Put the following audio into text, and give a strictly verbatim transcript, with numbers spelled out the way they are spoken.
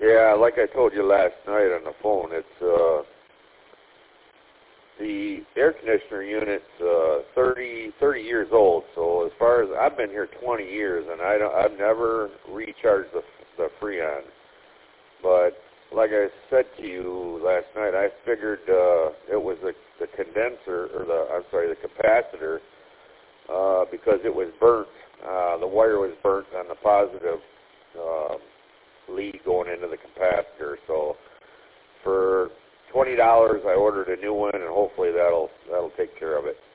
Yeah, like I told you last night on the phone, it's uh, the air conditioner unit's uh, thirty, thirty years old. So as far as I've been here twenty years, and I don't, I've never recharged the the Freon. But like I said to you last night, I figured uh, it was the, the condenser, or the I'm sorry, the capacitor, uh, because it was burnt. Uh, the wire was burnt on the positive uh, lead going into the capacitor. So for twenty dollars, I ordered a new one, and hopefully that'll that'll take care of it.